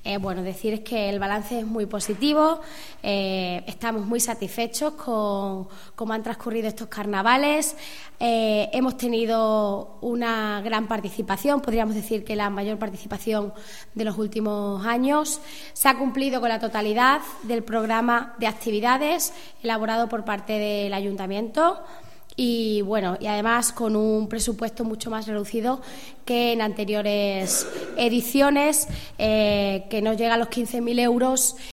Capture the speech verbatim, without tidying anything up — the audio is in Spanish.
Eh, bueno, decir que el balance es muy positivo, eh, estamos muy satisfechos con cómo han transcurrido estos carnavales, eh, hemos tenido una gran participación, podríamos decir que la mayor participación de los últimos años, se ha cumplido con la totalidad del programa de actividades elaborado por parte del Ayuntamiento. Y bueno, y además con un presupuesto mucho más reducido que en anteriores ediciones, eh, que no llega a los quince mil euros